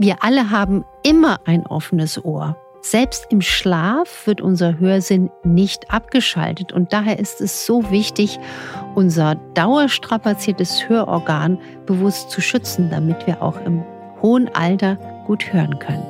Wir alle haben immer ein offenes Ohr. Selbst im Schlaf wird unser Hörsinn nicht abgeschaltet. Und daher ist es so wichtig, unser dauerstrapaziertes Hörorgan bewusst zu schützen, damit wir auch im hohen Alter gut hören können.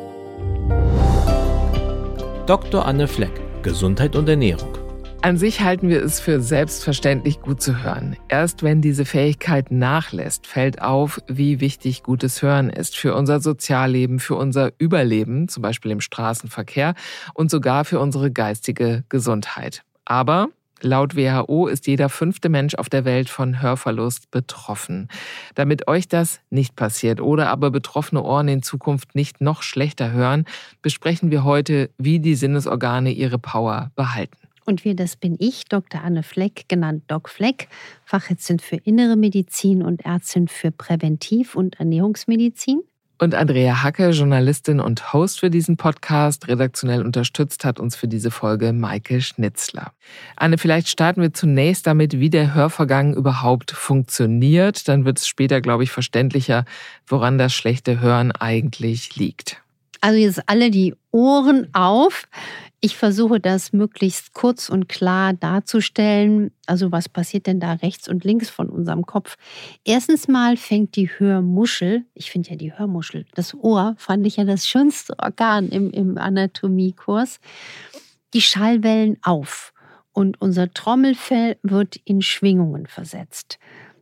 Dr. Anne Fleck, Gesundheit und Ernährung. An sich halten wir es für selbstverständlich, gut zu hören. Erst wenn diese Fähigkeit nachlässt, fällt auf, wie wichtig gutes Hören ist für unser Sozialleben, für unser Überleben, zum Beispiel im Straßenverkehr und sogar für unsere geistige Gesundheit. Aber laut WHO ist jeder 5. Mensch auf der Welt von Hörverlust betroffen. Damit euch das nicht passiert oder aber betroffene Ohren in Zukunft nicht noch schlechter hören, besprechen wir heute, wie die Sinnesorgane ihre Power behalten. Und das bin ich, Dr. Anne Fleck, genannt Doc Fleck, Fachärztin für Innere Medizin und Ärztin für Präventiv- und Ernährungsmedizin. Und Andrea Hacke, Journalistin und Host für diesen Podcast. Redaktionell unterstützt hat uns für diese Folge Maike Schnitzler. Anne, vielleicht starten wir zunächst damit, wie der Hörvorgang überhaupt funktioniert. Dann wird es später, glaube ich, verständlicher, woran das schlechte Hören eigentlich liegt. Also jetzt alle die Ohren auf. Ich versuche das möglichst kurz und klar darzustellen. Also was passiert denn da rechts und links von unserem Kopf? Erstens mal fängt die Hörmuschel, ich finde ja die Hörmuschel, das Ohr fand ich ja das schönste Organ im Anatomiekurs, die Schallwellen auf. Und unser Trommelfell wird in Schwingungen versetzt.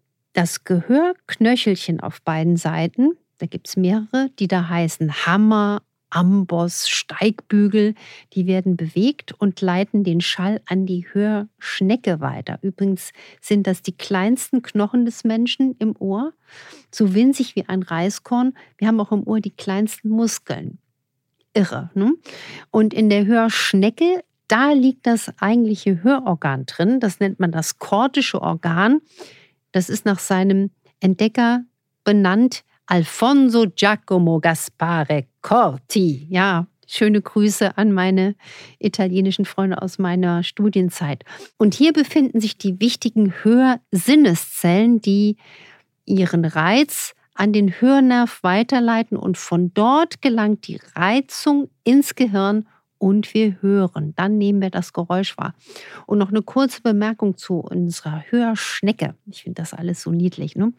Das Gehörknöchelchen auf beiden Seiten, da gibt es mehrere, die da heißen Hammer, Amboss, Steigbügel, die werden bewegt und leiten den Schall an die Hörschnecke weiter. Übrigens sind das die kleinsten Knochen des Menschen im Ohr, so winzig wie ein Reiskorn. Wir haben auch im Ohr die kleinsten Muskeln. Irre, ne? Und in der Hörschnecke, da liegt das eigentliche Hörorgan drin. Das nennt man das kordische Organ. Das ist nach seinem Entdecker benannt, Alfonso Giacomo Gaspare Corti. Ja, schöne Grüße an meine italienischen Freunde aus meiner Studienzeit. Und hier befinden sich die wichtigen Hörsinneszellen, die ihren Reiz an den Hörnerv weiterleiten und von dort gelangt die Reizung ins Gehirn und wir hören. Dann nehmen wir das Geräusch wahr. Und noch eine kurze Bemerkung zu unserer Hörschnecke. Ich finde das alles so niedlich, ne?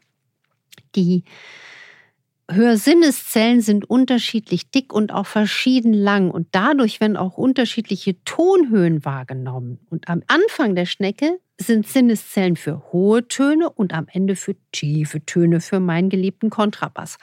Die Hörsinneszellen sind unterschiedlich dick und auch verschieden lang und dadurch werden auch unterschiedliche Tonhöhen wahrgenommen. Und am Anfang der Schnecke sind Sinneszellen für hohe Töne und am Ende für tiefe Töne für meinen geliebten Kontrabass.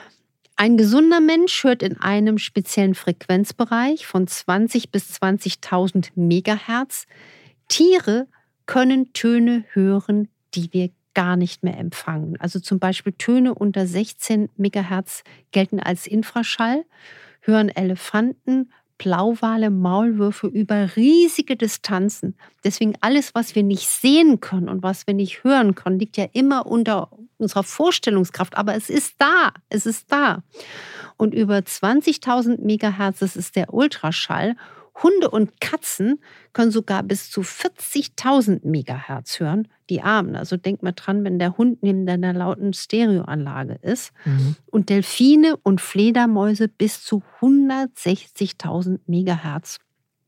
Ein gesunder Mensch hört in einem speziellen Frequenzbereich von 20 bis 20.000 Megahertz. Tiere können Töne hören, die wir gar nicht mehr empfangen. Also zum Beispiel Töne unter 16 Megahertz gelten als Infraschall, hören Elefanten, Blauwale, Maulwürfe über riesige Distanzen. Deswegen alles, was wir nicht sehen können und was wir nicht hören können, liegt ja immer unter unserer Vorstellungskraft. Aber es ist da, es ist da. Und über 20.000 Megahertz, das ist der Ultraschall. Hunde und Katzen können sogar bis zu 40.000 Megahertz hören, die Armen. Also denkt mal dran, wenn der Hund neben einer lauten Stereoanlage ist. Und Delfine und Fledermäuse bis zu 160.000 Megahertz.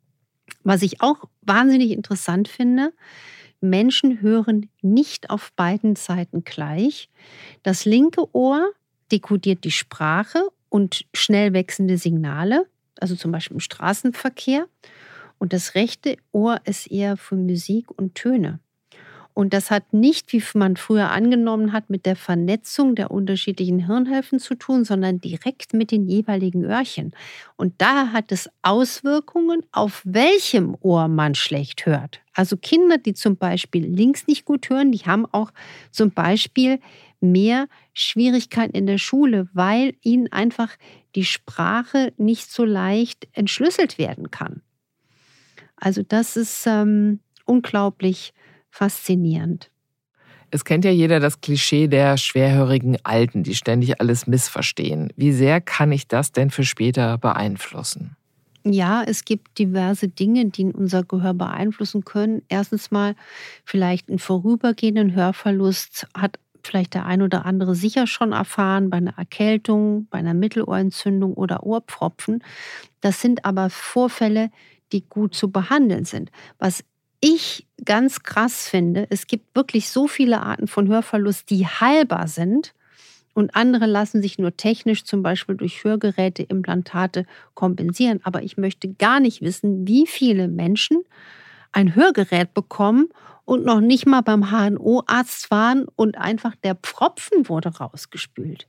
Was ich auch wahnsinnig interessant finde, Menschen hören nicht auf beiden Seiten gleich. Das linke Ohr dekodiert die Sprache und schnell wechselnde Signale, also zum Beispiel im Straßenverkehr. Und das rechte Ohr ist eher für Musik und Töne. Und das hat nicht, wie man früher angenommen hat, mit der Vernetzung der unterschiedlichen Hirnhälften zu tun, sondern direkt mit den jeweiligen Öhrchen. Und da hat es Auswirkungen, auf welchem Ohr man schlecht hört. Also Kinder, die zum Beispiel links nicht gut hören, die haben auch zum Beispiel mehr Schwierigkeiten in der Schule, weil ihnen einfach die Sprache nicht so leicht entschlüsselt werden kann. Also das ist unglaublich faszinierend. Es kennt ja jeder das Klischee der schwerhörigen Alten, die ständig alles missverstehen. Wie sehr kann ich das denn für später beeinflussen? Ja, es gibt diverse Dinge, die unser Gehör beeinflussen können. Erstens mal vielleicht einen vorübergehenden Hörverlust hat vielleicht der ein oder andere sicher schon erfahren, bei einer Erkältung, bei einer Mittelohrentzündung oder Ohrpfropfen. Das sind aber Vorfälle, die gut zu behandeln sind. Was ich ganz krass finde, es gibt wirklich so viele Arten von Hörverlust, die heilbar sind. Und andere lassen sich nur technisch, zum Beispiel durch Hörgeräte, Implantate, kompensieren. Aber ich möchte gar nicht wissen, wie viele Menschen ein Hörgerät bekommen und noch nicht mal beim HNO-Arzt waren und einfach der Pfropfen wurde rausgespült.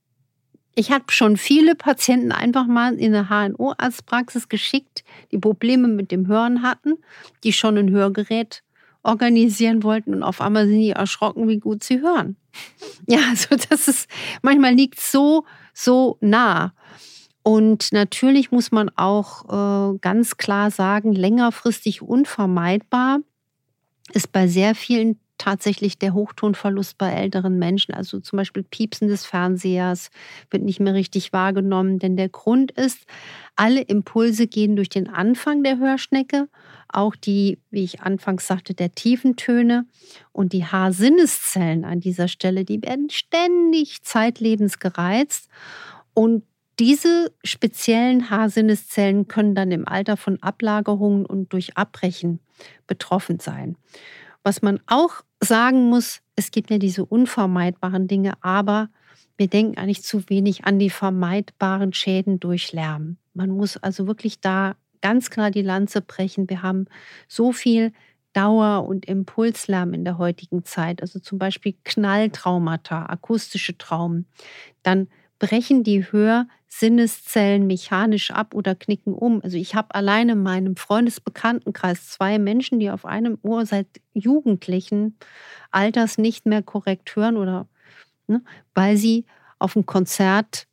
Ich habe schon viele Patienten einfach mal in eine HNO-Arztpraxis geschickt, die Probleme mit dem Hören hatten, die schon ein Hörgerät organisieren wollten und auf einmal sind die erschrocken, wie gut sie hören. Ja, also das ist, manchmal liegt es so nah. Und natürlich muss man auch ganz klar sagen, längerfristig unvermeidbar ist bei sehr vielen tatsächlich der Hochtonverlust bei älteren Menschen. Also zum Beispiel Piepsen des Fernsehers wird nicht mehr richtig wahrgenommen. Denn der Grund ist, alle Impulse gehen durch den Anfang der Hörschnecke. Auch die, wie ich anfangs sagte, der tiefen Töne. Und die Haarsinneszellen an dieser Stelle, die werden ständig zeitlebens gereizt. Und diese speziellen Haarsinneszellen können dann im Alter von Ablagerungen und durch Abbrechen betroffen sein. Was man auch sagen muss, es gibt ja diese unvermeidbaren Dinge, aber wir denken eigentlich zu wenig an die vermeidbaren Schäden durch Lärm. Man muss also wirklich da ganz klar die Lanze brechen. Wir haben so viel Dauer- und Impulslärm in der heutigen Zeit, also zum Beispiel Knalltraumata, akustische Traumen. Dann brechen die Hörsinneszellen mechanisch ab oder knicken um. Also ich habe alleine in meinem Freundesbekanntenkreis 2 Menschen, die auf einem Ohr seit jugendlichen Alters nicht mehr korrekt hören oder weil sie auf dem Konzert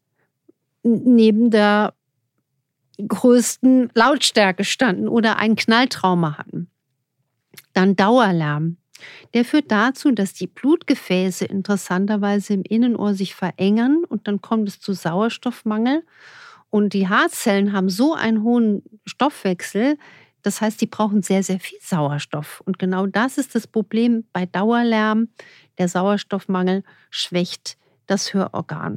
neben der größten Lautstärke standen oder ein Knalltrauma hatten. Dann Dauerlärm. Der führt dazu, dass die Blutgefäße interessanterweise im Innenohr sich verengern und dann kommt es zu Sauerstoffmangel. Und die Haarzellen haben so einen hohen Stoffwechsel, das heißt, die brauchen sehr, sehr viel Sauerstoff. Und genau das ist das Problem bei Dauerlärm. Der Sauerstoffmangel schwächt das Hörorgan.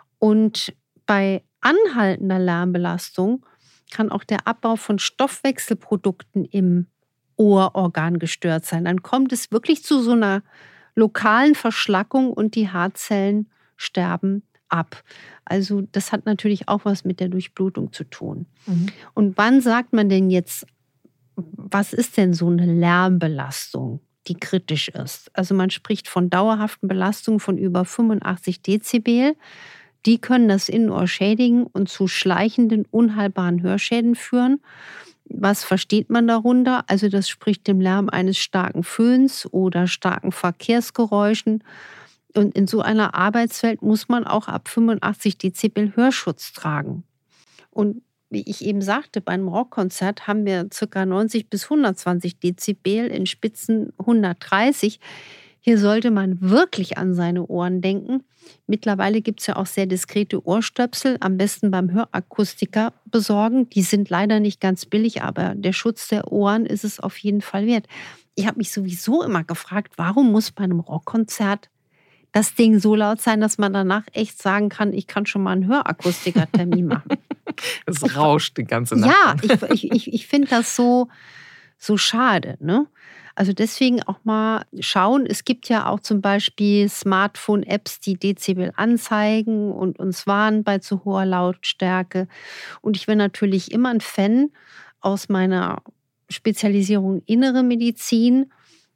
Und bei anhaltender Lärmbelastung kann auch der Abbau von Stoffwechselprodukten im Ohrorgan gestört sein. Dann kommt es wirklich zu so einer lokalen Verschlackung und die Haarzellen sterben ab. Also das hat natürlich auch was mit der Durchblutung zu tun. Und wann sagt man denn jetzt, was ist denn so eine Lärmbelastung, die kritisch ist? Also man spricht von dauerhaften Belastungen von über 85 Dezibel. Die können das Innenohr schädigen und zu schleichenden, unheilbaren Hörschäden führen. Was versteht man darunter? Also das spricht dem Lärm eines starken Föhns oder starken Verkehrsgeräuschen. Und in so einer Arbeitswelt muss man auch ab 85 Dezibel Hörschutz tragen. Und wie ich eben sagte, bei einem Rockkonzert haben wir ca. 90 bis 120 Dezibel, in Spitzen 130. Hier sollte man wirklich an seine Ohren denken. Mittlerweile gibt es ja auch sehr diskrete Ohrstöpsel, am besten beim Hörakustiker besorgen. Die sind leider nicht ganz billig, aber der Schutz der Ohren ist es auf jeden Fall wert. Ich habe mich sowieso immer gefragt, warum muss bei einem Rockkonzert das Ding so laut sein, dass man danach echt sagen kann, ich kann schon mal einen Hörakustiker-Termin machen. Es rauscht die ganze Nacht. Ja, ich finde das so schade, ne? Also deswegen auch mal schauen. Es gibt ja auch zum Beispiel Smartphone-Apps, die Dezibel anzeigen und uns warnen bei zu hoher Lautstärke. Und ich bin natürlich immer ein Fan aus meiner Spezialisierung Innere Medizin.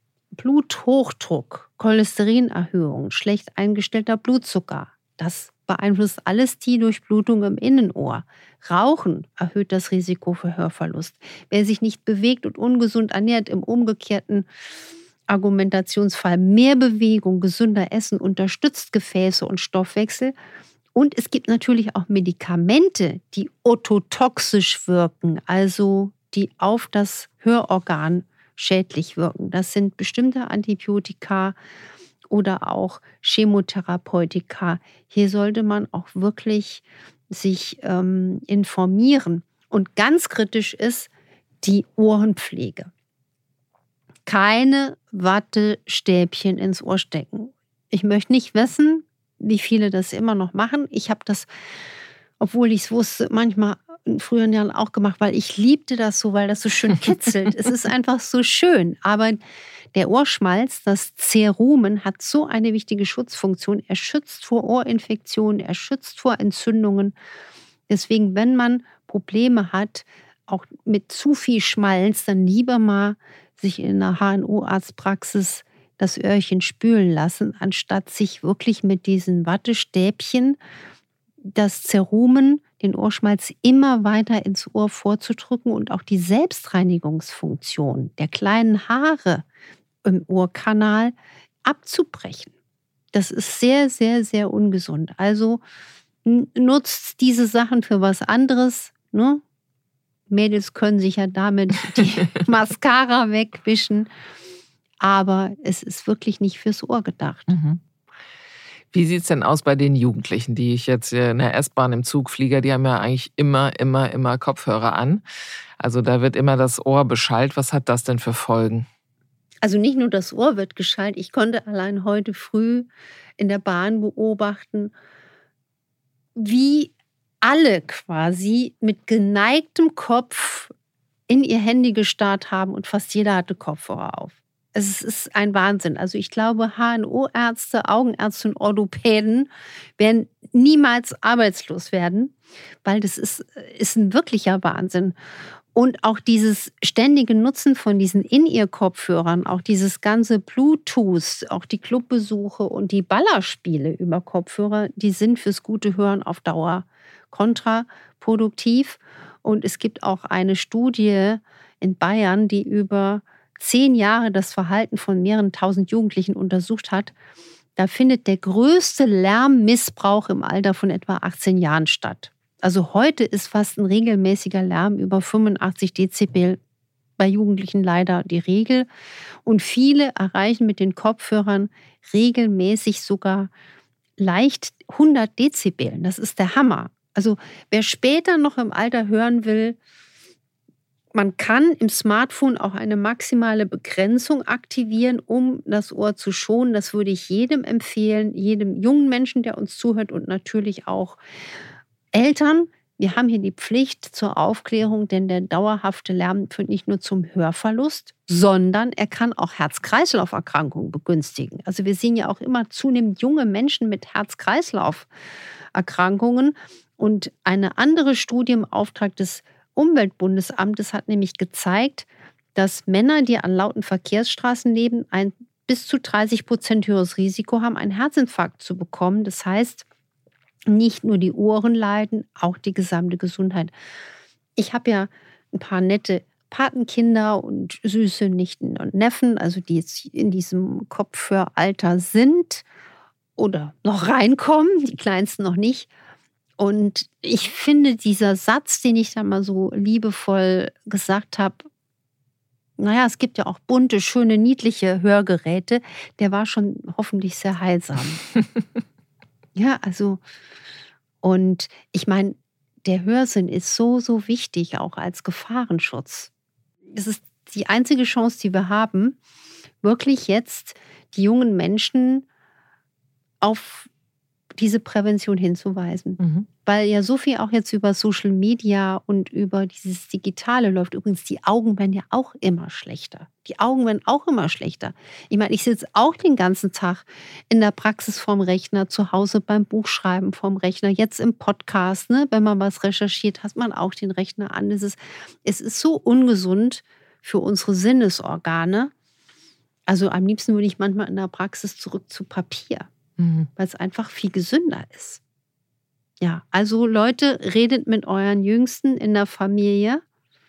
Bluthochdruck, Cholesterinerhöhung, schlecht eingestellter Blutzucker. Das beeinflusst alles die Durchblutung im Innenohr. Rauchen erhöht das Risiko für Hörverlust. Wer sich nicht bewegt und ungesund ernährt, im umgekehrten Argumentationsfall mehr Bewegung, gesünder Essen unterstützt Gefäße und Stoffwechsel. Und es gibt natürlich auch Medikamente, die ototoxisch wirken, also die auf das Hörorgan schädlich wirken. Das sind bestimmte Antibiotika oder auch Chemotherapeutika. Hier sollte man auch wirklich sich informieren. Und ganz kritisch ist die Ohrenpflege. Keine Wattestäbchen ins Ohr stecken. Ich möchte nicht wissen, wie viele das immer noch machen. Ich habe das, obwohl ich es wusste, manchmal in früheren Jahren auch gemacht, weil ich liebte das so, weil das so schön kitzelt. Es ist einfach so schön. Aber der Ohrschmalz, das Cerumen, hat so eine wichtige Schutzfunktion. Er schützt vor Ohrinfektionen, er schützt vor Entzündungen. Deswegen, wenn man Probleme hat, auch mit zu viel Schmalz, dann lieber mal sich in einer HNO-Arztpraxis das Öhrchen spülen lassen, anstatt sich wirklich mit diesen Wattestäbchen das Cerumen, den Ohrschmalz, immer weiter ins Ohr vorzudrücken und auch die Selbstreinigungsfunktion der kleinen Haare im Ohrkanal abzubrechen. Das ist sehr, sehr, sehr ungesund. Also nutzt diese Sachen für was anderes. Ne? Mädels können sich ja damit die Mascara wegwischen. Aber es ist wirklich nicht fürs Ohr gedacht. Mhm. Wie sieht es denn aus bei den Jugendlichen, die ich jetzt in der S-Bahn, im Zug, Flieger, die haben ja eigentlich immer Kopfhörer an. Also da wird immer das Ohr beschallt. Was hat das denn für Folgen? Also nicht nur das Ohr wird geschallt. Ich konnte allein heute früh in der Bahn beobachten, wie alle quasi mit geneigtem Kopf in ihr Handy gestarrt haben und fast jeder hatte Kopfhörer auf. Es ist ein Wahnsinn. Also ich glaube, HNO-Ärzte, Augenärzte und Orthopäden werden niemals arbeitslos werden, weil das ist ein wirklicher Wahnsinn. Und auch dieses ständige Nutzen von diesen In-Ear-Kopfhörern, auch dieses ganze Bluetooth, auch die Clubbesuche und die Ballerspiele über Kopfhörer, die sind fürs gute Hören auf Dauer kontraproduktiv. Und es gibt auch eine Studie in Bayern, die über 10 Jahre das Verhalten von mehreren tausend Jugendlichen untersucht hat. Da findet der größte Lärmmissbrauch im Alter von etwa 18 Jahren statt. Also heute ist fast ein regelmäßiger Lärm über 85 Dezibel bei Jugendlichen leider die Regel. Und viele erreichen mit den Kopfhörern regelmäßig sogar leicht 100 Dezibel. Das ist der Hammer. Also wer später noch im Alter hören will, man kann im Smartphone auch eine maximale Begrenzung aktivieren, um das Ohr zu schonen. Das würde ich jedem empfehlen, jedem jungen Menschen, der uns zuhört und natürlich auch Eltern. Wir haben hier die Pflicht zur Aufklärung, denn der dauerhafte Lärm führt nicht nur zum Hörverlust, sondern er kann auch Herz-Kreislauf-Erkrankungen begünstigen. Also wir sehen ja auch immer zunehmend junge Menschen mit Herz-Kreislauf-Erkrankungen. Und eine andere Studie im Auftrag des Umweltbundesamtes hat nämlich gezeigt, dass Männer, die an lauten Verkehrsstraßen leben, ein bis zu 30% höheres Risiko haben, einen Herzinfarkt zu bekommen. Das heißt, nicht nur die Ohren leiden, auch die gesamte Gesundheit. Ich habe ja ein paar nette Patenkinder und süße Nichten und Neffen, also die jetzt in diesem Kopfhöralter sind oder noch reinkommen, die Kleinsten noch nicht. Und ich finde, dieser Satz, den ich da mal so liebevoll gesagt habe, naja, es gibt ja auch bunte, schöne, niedliche Hörgeräte, der war schon hoffentlich sehr heilsam. Ja, also, und ich meine, der Hörsinn ist so, so wichtig, auch als Gefahrenschutz. Es ist die einzige Chance, die wir haben, wirklich jetzt die jungen Menschen auf diese Prävention hinzuweisen. Mhm. Weil ja so viel auch jetzt über Social Media und über dieses Digitale läuft. Übrigens, die Augen werden ja auch immer schlechter. Die Augen werden auch immer schlechter. Ich meine, ich sitze auch den ganzen Tag in der Praxis vorm Rechner, zu Hause beim Buchschreiben vorm Rechner, jetzt im Podcast, ne? Wenn man was recherchiert, hat man auch den Rechner an. Es ist so ungesund für unsere Sinnesorgane. Also am liebsten würde ich manchmal in der Praxis zurück zu Papier. Weil es einfach viel gesünder ist. Ja, also Leute, redet mit euren Jüngsten in der Familie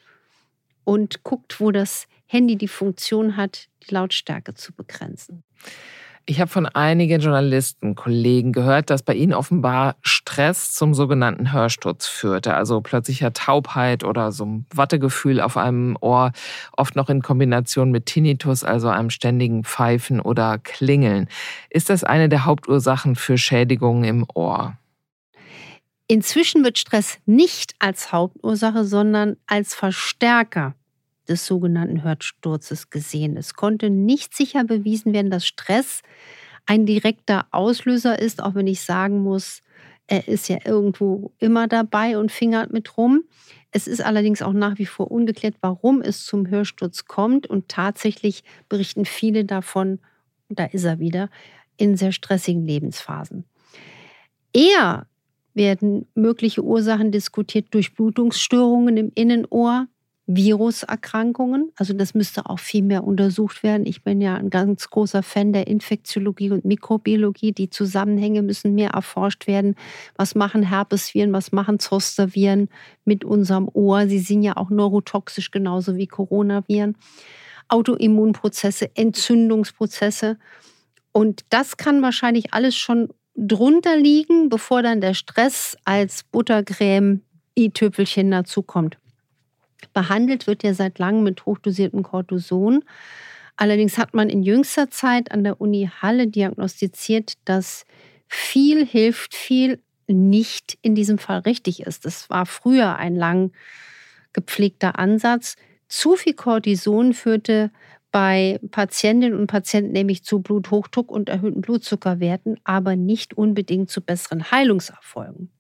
und guckt, wo das Handy die Funktion hat, die Lautstärke zu begrenzen. Ich habe von einigen Journalisten, Kollegen gehört, dass bei ihnen offenbar Stress zum sogenannten Hörsturz führte. Also plötzlicher Taubheit oder so ein Wattegefühl auf einem Ohr, oft noch in Kombination mit Tinnitus, also einem ständigen Pfeifen oder Klingeln. Ist das eine der Hauptursachen für Schädigungen im Ohr? Inzwischen wird Stress nicht als Hauptursache, sondern als Verstärker des sogenannten Hörsturzes gesehen. Es konnte nicht sicher bewiesen werden, dass Stress ein direkter Auslöser ist, auch wenn ich sagen muss, er ist ja irgendwo immer dabei und fingert mit rum. Es ist allerdings auch nach wie vor ungeklärt, warum es zum Hörsturz kommt. Und tatsächlich berichten viele davon, da ist er wieder, in sehr stressigen Lebensphasen. Eher werden mögliche Ursachen diskutiert: Durchblutungsstörungen im Innenohr, Viruserkrankungen. Also das müsste auch viel mehr untersucht werden. Ich bin ja ein ganz großer Fan der Infektiologie und Mikrobiologie. Die Zusammenhänge müssen mehr erforscht werden. Was machen Herpesviren, was machen Zosterviren mit unserem Ohr? Sie sind ja auch neurotoxisch, genauso wie Coronaviren. Autoimmunprozesse, Entzündungsprozesse. Und das kann wahrscheinlich alles schon drunter liegen, bevor dann der Stress als Buttercreme, i-Tüpfelchen dazukommt. Behandelt wird ja seit langem mit hochdosiertem Cortison. Allerdings hat man in jüngster Zeit an der Uni Halle diagnostiziert, dass viel hilft, viel nicht in diesem Fall richtig ist. Das war früher ein lang gepflegter Ansatz. Zu viel Cortison führte bei Patientinnen und Patienten nämlich zu Bluthochdruck und erhöhten Blutzuckerwerten, aber nicht unbedingt zu besseren Heilungserfolgen.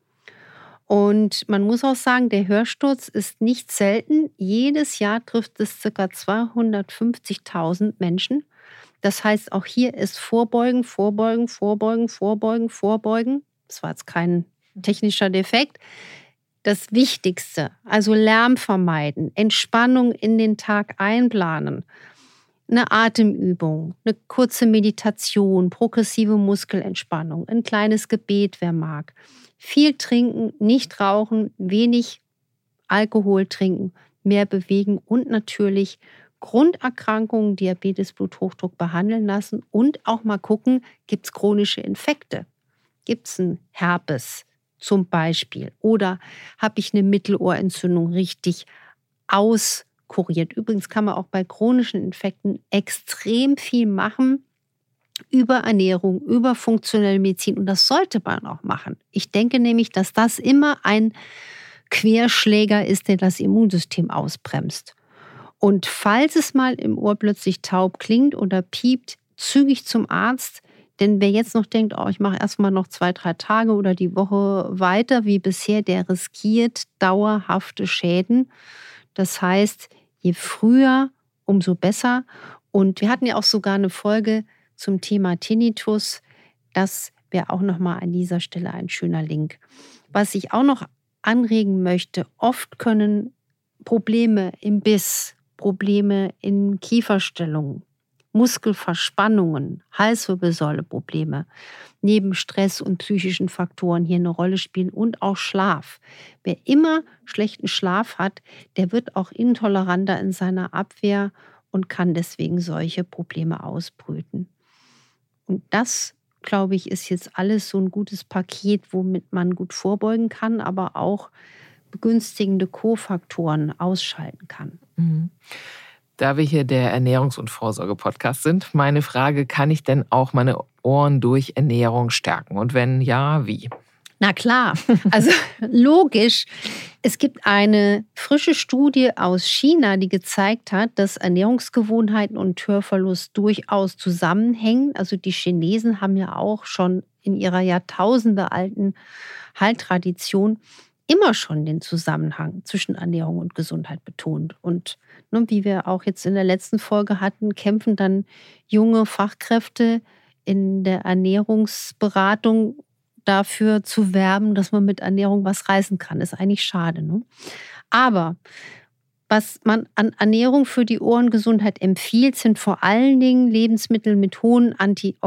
Und man muss auch sagen, der Hörsturz ist nicht selten. Jedes Jahr trifft es ca. 250.000 Menschen. Das heißt, auch hier ist Vorbeugen, Vorbeugen, Vorbeugen, Vorbeugen, Vorbeugen. Das war jetzt kein technischer Defekt. Das Wichtigste, also Lärm vermeiden, Entspannung in den Tag einplanen, eine Atemübung, eine kurze Meditation, progressive Muskelentspannung, ein kleines Gebet, wer mag. Viel trinken, nicht rauchen, wenig Alkohol trinken, mehr bewegen und natürlich Grunderkrankungen, Diabetes, Bluthochdruck behandeln lassen und auch mal gucken, gibt es chronische Infekte? Gibt es einen Herpes zum Beispiel? Oder habe ich eine Mittelohrentzündung richtig auskuriert? Übrigens kann man auch bei chronischen Infekten extrem viel machen über Ernährung, über funktionelle Medizin. Und das sollte man auch machen. Ich denke nämlich, dass das immer ein Querschläger ist, der das Immunsystem ausbremst. Und falls es mal im Ohr plötzlich taub klingt oder piept, zügig zum Arzt. Denn wer jetzt noch denkt, ich mache erstmal noch 2-3 Tage oder die Woche weiter wie bisher, der riskiert dauerhafte Schäden. Das heißt, je früher, umso besser. Und wir hatten ja auch sogar eine Folge zum Thema Tinnitus. Das wäre auch nochmal an dieser Stelle ein schöner Link. Was ich auch noch anregen möchte: Oft können Probleme im Biss, Probleme in Kieferstellungen, Muskelverspannungen, Halswirbelsäuleprobleme, neben Stress und psychischen Faktoren hier eine Rolle spielen und auch Schlaf. Wer immer schlechten Schlaf hat, der wird auch intoleranter in seiner Abwehr und kann deswegen solche Probleme ausbrüten. Und das, glaube ich, ist jetzt alles so ein gutes Paket, womit man gut vorbeugen kann, aber auch begünstigende Kofaktoren ausschalten kann. Mhm. Da wir hier der Ernährungs- und Vorsorge-Podcast sind, meine Frage: Kann ich denn auch meine Ohren durch Ernährung stärken? Und wenn ja, wie? Na klar, also logisch. Es gibt eine frische Studie aus China, die gezeigt hat, dass Ernährungsgewohnheiten und Hörverlust durchaus zusammenhängen. Also die Chinesen haben ja auch schon in ihrer jahrtausendealten Heiltradition immer schon den Zusammenhang zwischen Ernährung und Gesundheit betont. Und wie wir auch jetzt in der letzten Folge hatten, kämpfen dann junge Fachkräfte in der Ernährungsberatung dafür zu werben, dass man mit Ernährung was reißen kann. Ist eigentlich schade, ne? Aber was man an Ernährung für die Ohrengesundheit empfiehlt, sind vor allen Dingen Lebensmittel mit hohen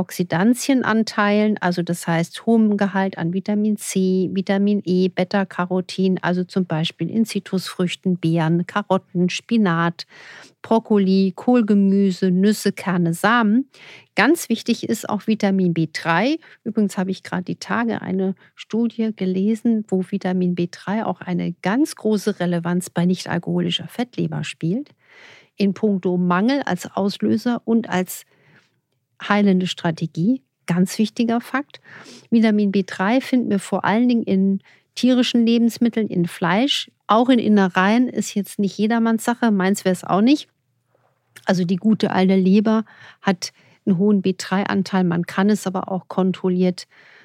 Antioxidantienanteilen, also das heißt hohem Gehalt an Vitamin C, Vitamin E, Beta-Carotin, also zum Beispiel in Zitrusfrüchten, Beeren, Karotten, Spinat, Brokkoli, Kohlgemüse, Nüsse, Kerne, Samen. Ganz wichtig ist auch Vitamin B3. Übrigens habe ich gerade die Tage eine Studie gelesen, wo Vitamin B3 auch eine ganz große Relevanz bei nicht-alkoholischer Fettleber spielt. In puncto Mangel als Auslöser und als heilende Strategie. Ganz wichtiger Fakt. Vitamin B3 finden wir vor allen Dingen in tierischen Lebensmitteln, in Fleisch. Auch in Innereien ist jetzt nicht jedermanns Sache. Meins wäre es auch nicht. Also die gute alte Leber hat einen hohen B3-Anteil. Man kann es aber auch kontrolliert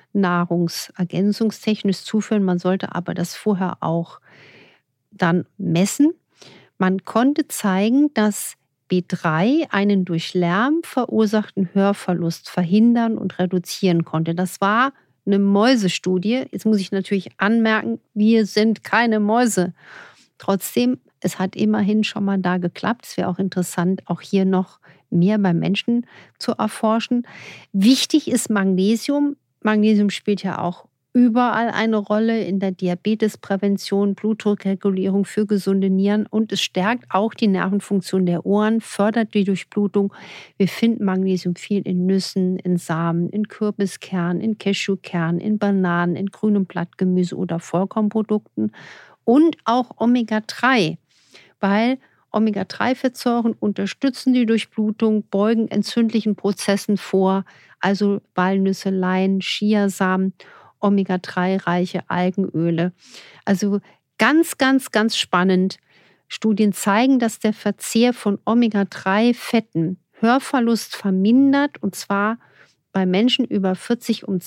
nahrungsergänzungstechnisch zuführen. Man sollte aber das vorher auch dann messen. Man konnte zeigen, dass B3 einen durch Lärm verursachten Hörverlust verhindern und reduzieren konnte. Das war eine Mäusestudie. Jetzt muss ich natürlich anmerken, wir sind keine Mäuse. Trotzdem, es hat immerhin schon mal da geklappt. Es wäre auch interessant, auch hier noch mehr beim Menschen zu erforschen. Wichtig ist Magnesium. Magnesium spielt ja auch überall eine Rolle in der Diabetesprävention, Blutdruckregulierung für gesunde Nieren und es stärkt auch die Nervenfunktion der Ohren, fördert die Durchblutung. Wir finden Magnesium viel in Nüssen, in Samen, in Kürbiskernen, in Cashewkernen, in Bananen, in grünem Blattgemüse oder Vollkornprodukten und auch Omega-3, weil Omega-3-Fettsäuren unterstützen die Durchblutung, beugen entzündlichen Prozessen vor, also Walnüsse, Lein, Chiasamen, Omega-3-reiche Algenöle. Also ganz, ganz, ganz spannend. Studien zeigen, dass der Verzehr von Omega-3-Fetten Hörverlust vermindert und zwar bei Menschen über 40 um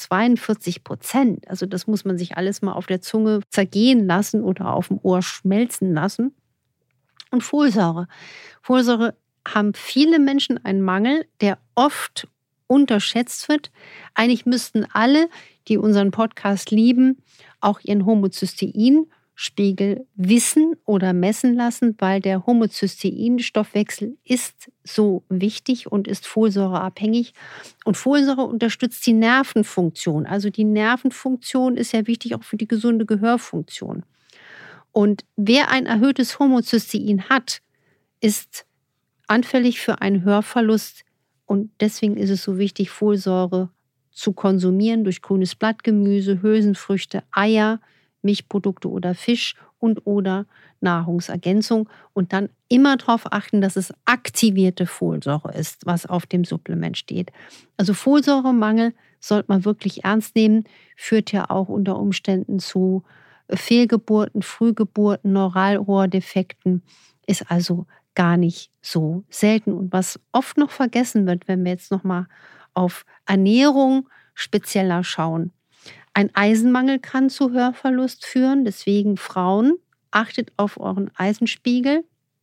42%. Also das muss man sich alles mal auf der Zunge zergehen lassen oder auf dem Ohr schmelzen lassen. Und Folsäure. Folsäure haben viele Menschen einen Mangel, der oft unterschätzt wird. Eigentlich müssten alle, die unseren Podcast lieben, auch ihren Homozysteinspiegel wissen oder messen lassen, weil der Homozysteinstoffwechsel ist so wichtig und ist folsäureabhängig. Und Folsäure unterstützt die Nervenfunktion. Also die Nervenfunktion ist ja wichtig auch für die gesunde Gehörfunktion. Und wer ein erhöhtes Homozystein hat, ist anfällig für einen Hörverlust. Und deswegen ist es so wichtig, Folsäure zu konsumieren durch grünes Blattgemüse, Hülsenfrüchte, Eier, Milchprodukte oder Fisch und oder Nahrungsergänzung. Und dann immer darauf achten, dass es aktivierte Folsäure ist, was auf dem Supplement steht. Also Folsäuremangel sollte man wirklich ernst nehmen, führt ja auch unter Umständen zu Fehlgeburten, Frühgeburten, Neuralrohrdefekten, ist also gar nicht so selten. Und was oft noch vergessen wird, wenn wir jetzt nochmal auf Ernährung spezieller schauen. Ein Eisenmangel kann zu Hörverlust führen. Deswegen Frauen, achtet auf euren Eisenspiegel,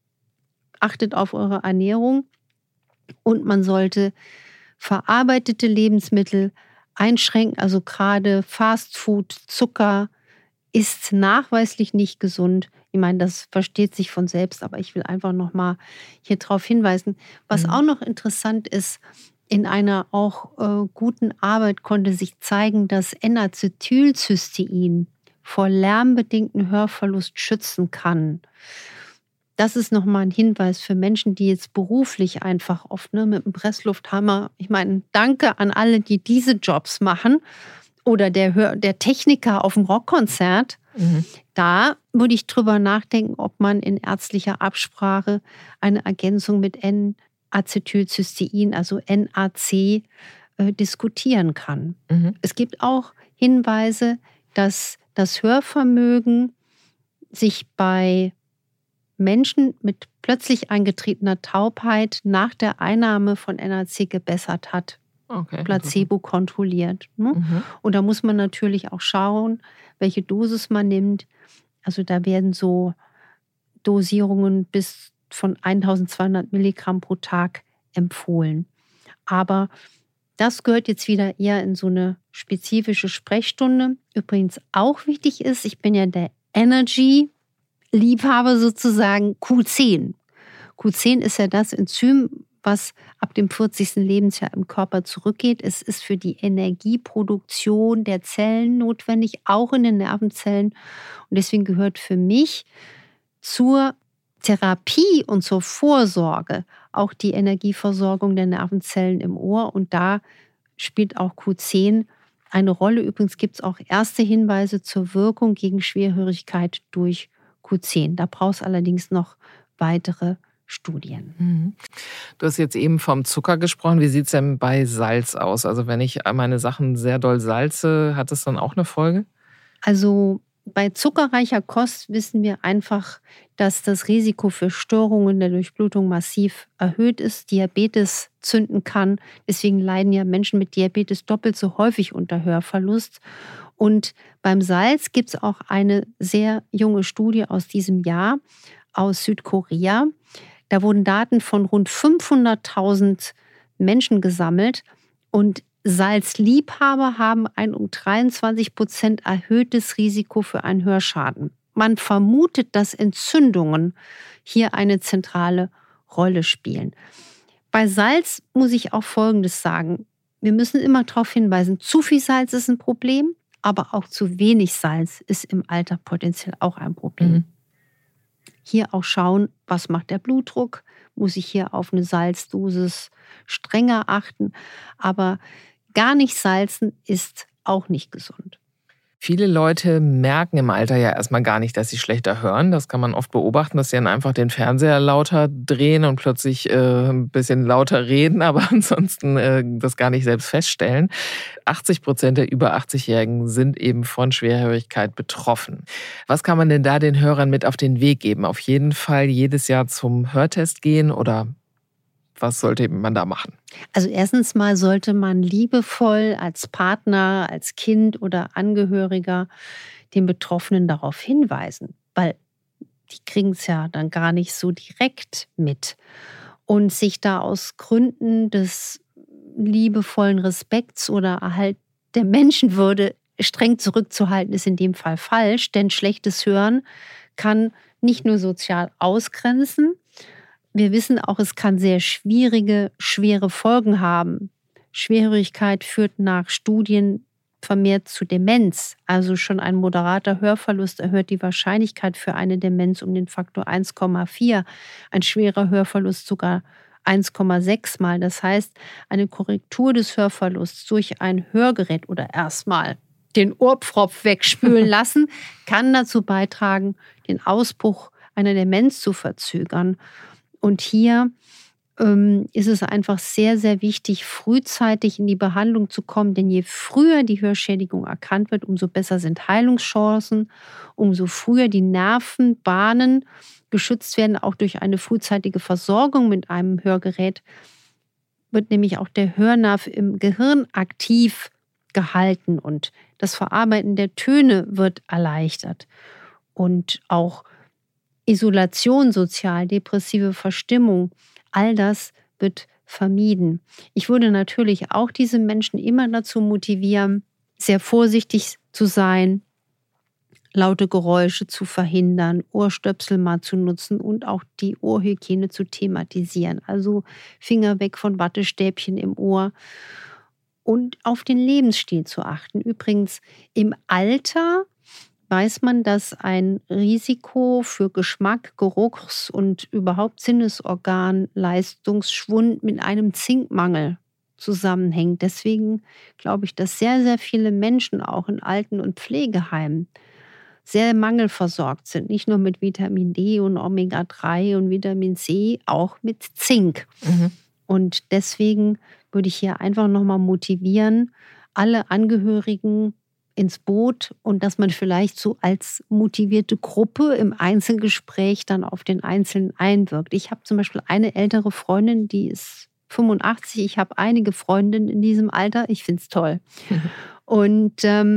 achtet auf eure Ernährung und man sollte verarbeitete Lebensmittel einschränken, also gerade Fastfood, Zucker, ist nachweislich nicht gesund. Ich meine, das versteht sich von selbst, aber ich will einfach nochmal hier drauf hinweisen. Was auch noch interessant ist, in einer auch guten Arbeit konnte sich zeigen, dass N-Acetylcystein vor lärmbedingten Hörverlust schützen kann. Das ist nochmal ein Hinweis für Menschen, die jetzt beruflich einfach oft mit dem Presslufthammer, ich meine, danke an alle, die diese Jobs machen, oder der Techniker auf dem Rockkonzert, da würde ich drüber nachdenken, ob man in ärztlicher Absprache eine Ergänzung mit N-Acetylcystein, also NAC, diskutieren kann. Es gibt auch Hinweise, dass das Hörvermögen sich bei Menschen mit plötzlich eingetretener Taubheit nach der Einnahme von NAC gebessert hat. Okay. Placebo kontrolliert. Ne? Und da muss man natürlich auch schauen, welche Dosis man nimmt. Also da werden so Dosierungen bis von 1200 Milligramm pro Tag empfohlen. Aber das gehört jetzt wieder eher in so eine spezifische Sprechstunde. Übrigens auch wichtig ist, ich bin ja der Energy-Liebhaber sozusagen, Q10. Q10 ist ja das Enzym, was ab dem 40. Lebensjahr im Körper zurückgeht. Es ist für die Energieproduktion der Zellen notwendig, auch in den Nervenzellen. Und deswegen gehört für mich zur Therapie und zur Vorsorge auch die Energieversorgung der Nervenzellen im Ohr. Und da spielt auch Q10 eine Rolle. Übrigens gibt es auch erste Hinweise zur Wirkung gegen Schwerhörigkeit durch Q10. Da braucht es allerdings noch weitere Studien. Du hast jetzt eben vom Zucker gesprochen. Wie sieht es denn bei Salz aus? Also wenn ich meine Sachen sehr doll salze, hat das dann auch eine Folge? Also Bei zuckerreicher Kost wissen wir einfach, dass das Risiko für Störungen der Durchblutung massiv erhöht ist, Diabetes zünden kann. Deswegen leiden ja Menschen mit Diabetes doppelt so häufig unter Hörverlust. Und beim Salz gibt es auch eine sehr junge Studie aus diesem Jahr aus Südkorea. Da wurden Daten von rund 500.000 Menschen gesammelt und Salzliebhaber haben ein um 23% erhöhtes Risiko für einen Hörschaden. Man vermutet, dass Entzündungen hier eine zentrale Rolle spielen. Bei Salz muss ich auch Folgendes sagen. Wir müssen immer darauf hinweisen, zu viel Salz ist ein Problem, aber auch zu wenig Salz ist im Alter potenziell auch ein Problem. Hier auch schauen, was macht der Blutdruck? Muss ich hier auf eine Salzdosis strenger achten? Aber gar nicht salzen ist auch nicht gesund. Viele Leute merken im Alter ja erstmal gar nicht, dass sie schlechter hören. Das kann man oft beobachten, dass sie dann einfach den Fernseher lauter drehen und plötzlich ein bisschen lauter reden, aber ansonsten das gar nicht selbst feststellen. 80% der über 80-Jährigen sind eben von Schwerhörigkeit betroffen. Was kann man denn da den Hörern mit auf den Weg geben? Auf jeden Fall jedes Jahr zum Hörtest gehen oder was sollte man da machen? Also erstens mal sollte man liebevoll als Partner, als Kind oder Angehöriger den Betroffenen darauf hinweisen, weil die kriegen es ja dann gar nicht so direkt mit. Und sich da aus Gründen des liebevollen Respekts oder Erhalt der Menschenwürde streng zurückzuhalten, ist in dem Fall falsch, denn schlechtes Hören kann nicht nur sozial ausgrenzen. Wir wissen auch, es kann sehr schwere Folgen haben. Schwerhörigkeit führt nach Studien vermehrt zu Demenz. Also schon ein moderater Hörverlust erhöht die Wahrscheinlichkeit für eine Demenz um den Faktor 1,4. Ein schwerer Hörverlust sogar 1,6 Mal. Das heißt, eine Korrektur des Hörverlusts durch ein Hörgerät oder erstmal den Ohrpfropf wegspülen lassen, kann dazu beitragen, den Ausbruch einer Demenz zu verzögern. Und hier ist es einfach sehr, sehr wichtig, frühzeitig in die Behandlung zu kommen. Denn je früher die Hörschädigung erkannt wird, umso besser sind Heilungschancen, umso früher die Nervenbahnen geschützt werden, auch durch eine frühzeitige Versorgung mit einem Hörgerät, wird nämlich auch der Hörnerv im Gehirn aktiv gehalten und das Verarbeiten der Töne wird erleichtert. Und auch Isolation, sozial-depressive Verstimmung, all das wird vermieden. Ich würde natürlich auch diese Menschen immer dazu motivieren, sehr vorsichtig zu sein, laute Geräusche zu verhindern, Ohrstöpsel mal zu nutzen und auch die Ohrhygiene zu thematisieren. Also Finger weg von Wattestäbchen im Ohr und auf den Lebensstil zu achten. Übrigens, im Alter weiß man, dass ein Risiko für Geschmack, Geruchs- und überhaupt Sinnesorganleistungsschwund mit einem Zinkmangel zusammenhängt. Deswegen glaube ich, dass sehr, sehr viele Menschen auch in Alten- und Pflegeheimen sehr mangelversorgt sind. Nicht nur mit Vitamin D und Omega-3 und Vitamin C, auch mit Zink. Und deswegen würde ich hier einfach nochmal motivieren, alle Angehörigen ins Boot und dass man vielleicht so als motivierte Gruppe im Einzelgespräch dann auf den Einzelnen einwirkt. Ich habe zum Beispiel eine ältere Freundin, die ist 85. Ich habe einige Freundinnen in diesem Alter. Ich finde es toll. Und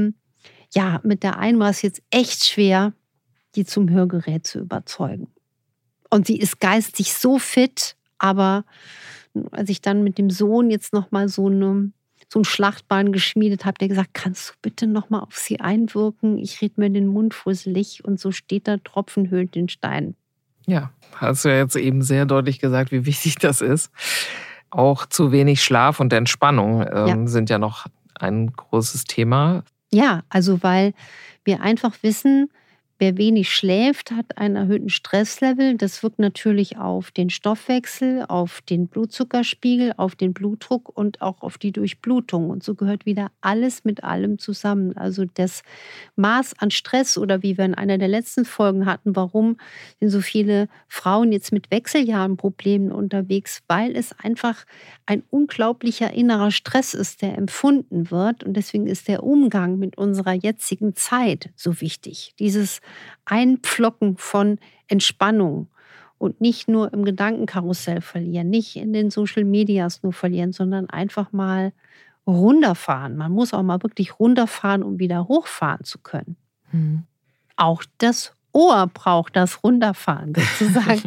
mit der einen war es jetzt echt schwer, die zum Hörgerät zu überzeugen. Und sie ist geistig so fit, aber als ich dann mit dem Sohn jetzt nochmal so einen Schlachtplan geschmiedet habe, der gesagt, kannst du bitte nochmal auf sie einwirken? Ich rede mir den Mund fusselig und so steht da, Tropfen höhlt den Stein. Ja, hast du ja jetzt eben sehr deutlich gesagt, wie wichtig das ist. Auch zu wenig Schlaf und Entspannung sind ja noch ein großes Thema. Ja, also weil wir einfach wissen, Wer wenig schläft, hat einen erhöhten Stresslevel. Das wirkt natürlich auf den Stoffwechsel, auf den Blutzuckerspiegel, auf den Blutdruck und auch auf die Durchblutung. Und so gehört wieder alles mit allem zusammen. Also das Maß an Stress oder wie wir in einer der letzten Folgen hatten, warum sind so viele Frauen jetzt mit Wechseljahrenproblemen unterwegs? Weil es einfach ein unglaublicher innerer Stress ist, der empfunden wird. Und deswegen ist der Umgang mit unserer jetzigen Zeit so wichtig. Dieses Einpflocken von Entspannung und nicht nur im Gedankenkarussell verlieren, nicht in den Social Medias nur verlieren, sondern einfach mal runterfahren. Man muss auch mal wirklich runterfahren, um wieder hochfahren zu können. Auch das Ohr braucht das Runterfahren sozusagen.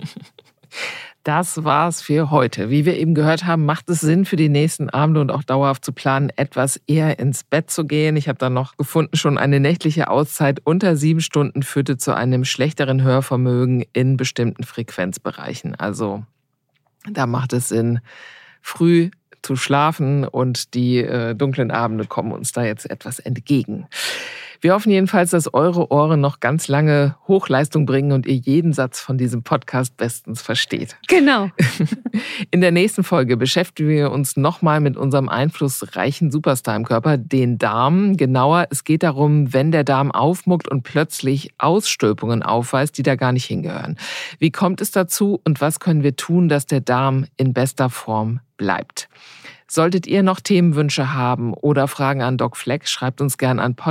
Das war's für heute. Wie wir eben gehört haben, macht es Sinn, für die nächsten Abende und auch dauerhaft zu planen, etwas eher ins Bett zu gehen. Ich habe dann noch gefunden, schon eine nächtliche Auszeit unter 7 Stunden führte zu einem schlechteren Hörvermögen in bestimmten Frequenzbereichen. Also da macht es Sinn, früh zu schlafen und die dunklen Abende kommen uns da jetzt etwas entgegen. Wir hoffen jedenfalls, dass eure Ohren noch ganz lange Hochleistung bringen und ihr jeden Satz von diesem Podcast bestens versteht. Genau. In der nächsten Folge beschäftigen wir uns nochmal mit unserem einflussreichen Superstar im Körper, den Darm. Genauer, es geht darum, wenn der Darm aufmuckt und plötzlich Ausstülpungen aufweist, die da gar nicht hingehören. Wie kommt es dazu und was können wir tun, dass der Darm in bester Form bleibt? Solltet ihr noch Themenwünsche haben oder Fragen an Doc Fleck, schreibt uns gern an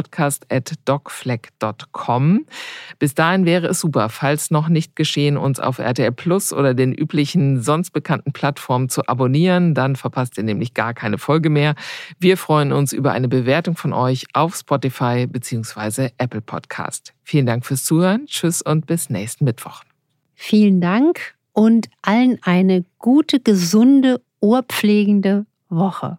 podcast@docfleck.com. Bis dahin wäre es super, falls noch nicht geschehen, uns auf RTL Plus oder den üblichen sonst bekannten Plattformen zu abonnieren. Dann verpasst ihr nämlich gar keine Folge mehr. Wir freuen uns über eine Bewertung von euch auf Spotify bzw. Apple Podcast. Vielen Dank fürs Zuhören. Tschüss und bis nächsten Mittwoch. Vielen Dank und allen eine gute, gesunde, ohrpflegende Woche.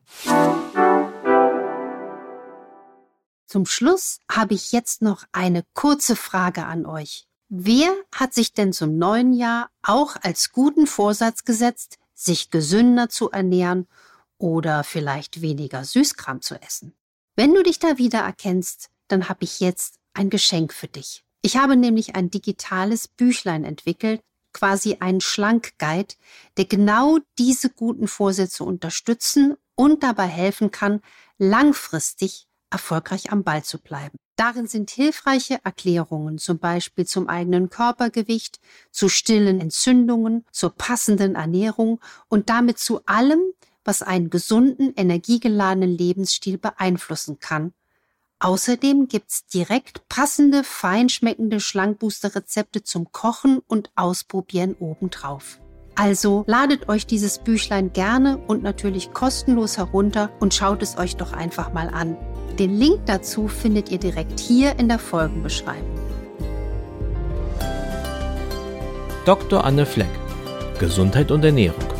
Zum Schluss habe ich jetzt noch eine kurze Frage an euch. Wer hat sich denn zum neuen Jahr auch als guten Vorsatz gesetzt, sich gesünder zu ernähren oder vielleicht weniger Süßkram zu essen? Wenn du dich da wieder erkennst, dann habe ich jetzt ein Geschenk für dich. Ich habe nämlich ein digitales Büchlein entwickelt, quasi einen Schlank-Guide, der genau diese guten Vorsätze unterstützen und dabei helfen kann, langfristig erfolgreich am Ball zu bleiben. Darin sind hilfreiche Erklärungen, zum Beispiel zum eigenen Körpergewicht, zu stillen Entzündungen, zur passenden Ernährung und damit zu allem, was einen gesunden, energiegeladenen Lebensstil beeinflussen kann. Außerdem gibt's direkt passende, feinschmeckende Schlankbooster-Rezepte zum Kochen und Ausprobieren obendrauf. Also ladet euch dieses Büchlein gerne und natürlich kostenlos herunter und schaut es euch doch einfach mal an. Den Link dazu findet ihr direkt hier in der Folgenbeschreibung. Dr. Anne Fleck. Gesundheit und Ernährung.